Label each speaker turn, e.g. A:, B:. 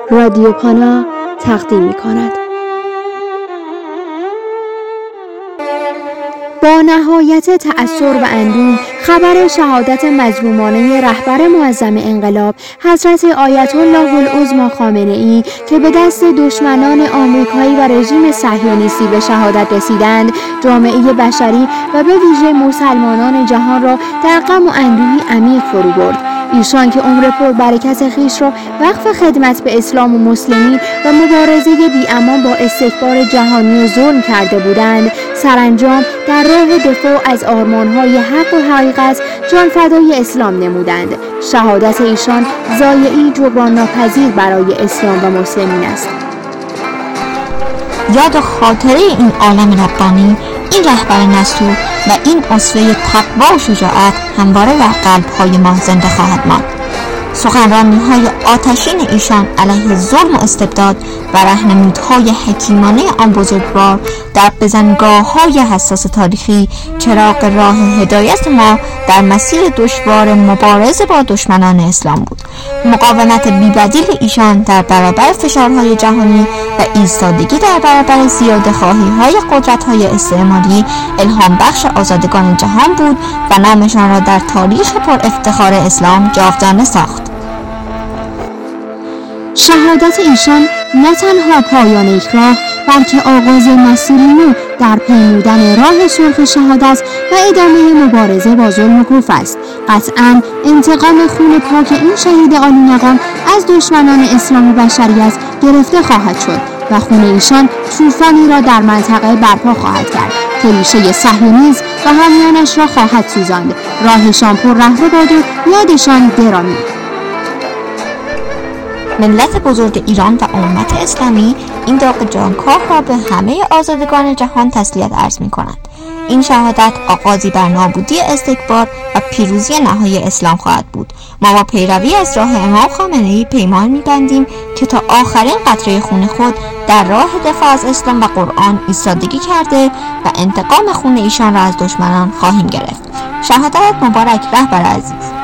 A: رادیو پانا تقدیم می‌کند. با نهایت تأثر و اندوه خبر شهادت مظلومانه رهبر معظم انقلاب حضرت آیت الله العظمی خامنه‌ای که به دست دشمنان آمریکایی و رژیم صهیونیستی به شهادت رسیدند، جامعه بشری و به ویژه مسلمانان جهان را در غم و اندوهی عمیق فرو برد. ایشان که عمر پربرکت خویش را وقف خدمت به اسلام و مسلمین و مبارزه بی‌امان با استکبار جهانی و ظلم کرده بودند، سرانجام در راه دفاع از آرمان‌های حق و حقیقت جان فدای اسلام نمودند. شهادت ایشان ضایعی جبران ناپذیر برای اسلام و مسلمین است.
B: یاد و خاطره این عالم ربانی، این رهبر نصوح و این اسوه تقوا و شجاعت همواره در قلب‌های ما زنده خواهد ماند. سخنرانی‌های آتشین ایشان علیه ظلم و استبداد و راهنمودهای حکیمانه آن بزرگوار در بزنگاه‌های حساس تاریخی چراغ راه هدایت ما در مسیر دشوار مبارزه با دشمنان اسلام بود. مقاومت بی‌بدیل ایشان در برابر فشارهای جهانی و ایستادگی در برابر زیاده‌خواهی‌های قدرت‌های استعماری الهام بخش آزادگان جهان بود و نامشان را در تاریخ پر افتخار اسلام جاودانه ساخت.
A: شهادت ایشان نه تنها پایان یک راه، بلکه آغاز مسیری نو در پیمودن راه سرخ شهادت و ادامه مبارزه با ظلم و کفر است. قطعاً انتقام خون پاک این شهید عالی مقام از دشمنان اسلام و بشریت گرفته خواهد شد و خون ایشان طوفانی را در منطقه برپا خواهد کرد که ریشه صهیونیسم و حامیانش را خواهد سوزاند. راهشان پر رهرو باد و یادشان گرامی.
B: ملت بزرگ ایران و امت اسلامی این داغ جانکاه را به همه آزادگان جهان تسلیت عرض می کنند. این شهادت آغازی بر نابودی استکبار و پیروزی نهایی اسلام خواهد بود. ما با پیروی از راه امام خامنه‌ای پیمان می‌بندیم که تا آخرین قطره خون خود در راه دفاع از اسلام و قرآن ایستادگی کرده و انتقام خون ایشان را از دشمنان خواهیم گرفت. شهادت مبارک رهبر عزیز.